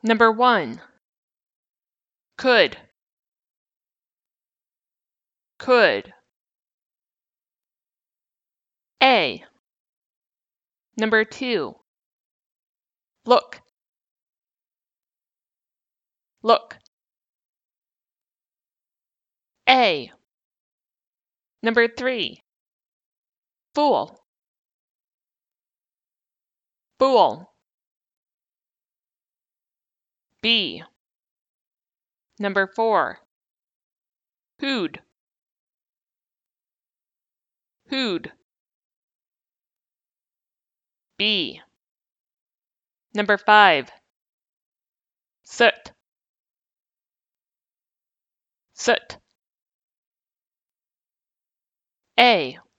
Number 1. Could. Could. A. Number 2. Look. Look. A. Number 3. Fool. Fool. B. Number 4. Who'd. Who'd. B. Number 5. Soot. Soot. A.